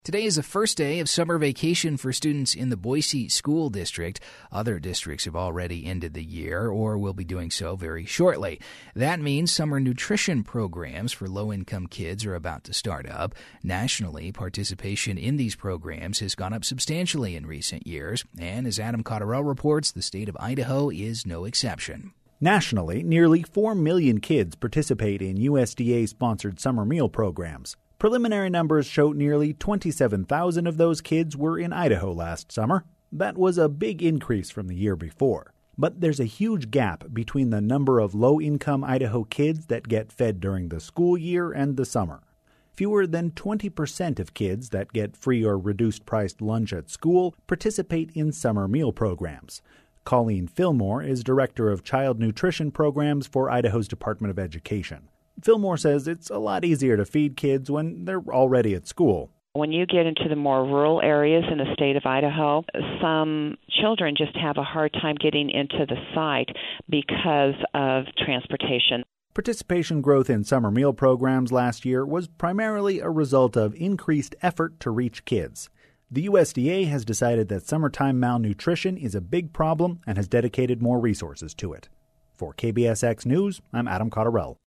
Today is the first day of summer vacation for students in the Boise School District. Other districts have already ended the year or will be doing so very shortly. That means summer nutrition programs for low-income kids are about to start up. Nationally, participation in these programs has gone up substantially in recent years, and as Adam Cotterill reports, the state of Idaho is no exception. Nationally, nearly 4 million kids participate in USDA-sponsored summer meal programs. Preliminary numbers show nearly 27,000 of those kids were in Idaho last summer. That was a big increase from the year before. But there's a huge gap between the number of low-income Idaho kids that get fed during the school year and the summer. Fewer than 20% of kids that get free or reduced-priced lunch at school participate in summer meal programs. Colleen Fillmore is Director of Child Nutrition Programs for Idaho's Department of Education. Fillmore says it's a lot easier to feed kids when they're already at school. When you get into the more rural areas in the state of Idaho, some children just have a hard time getting into the site because of transportation. Participation growth in summer meal programs last year was primarily a result of increased effort to reach kids. The USDA has decided that summertime malnutrition is a big problem and has dedicated more resources to it. For KBSX News, I'm Adam Cotterill.